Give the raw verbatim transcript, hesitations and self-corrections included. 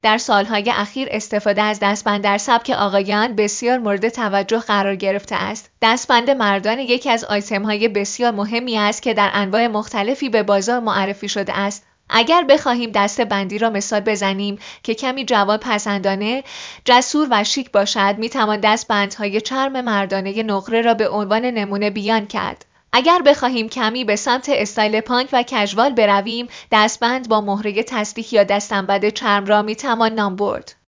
در سالهای اخیر استفاده از دستبند در سبک آقایان بسیار مورد توجه قرار گرفته است. دستبند مردان یکی از آیتم‌های بسیار مهمی است که در انواع مختلفی به بازار معرفی شده است. اگر بخواهیم دسته‌بندی را مثال بزنیم که کمی جوان پسندانه، جسور و شیک باشد، میتوان دستبندهای چرم مردانه نقره را به عنوان نمونه بیان کرد. اگر بخواهیم کمی به سمت استایل پانک و کژوال برویم، دستبند با مهره تسلیح یا دستنبد چرم را میتوان نام برد.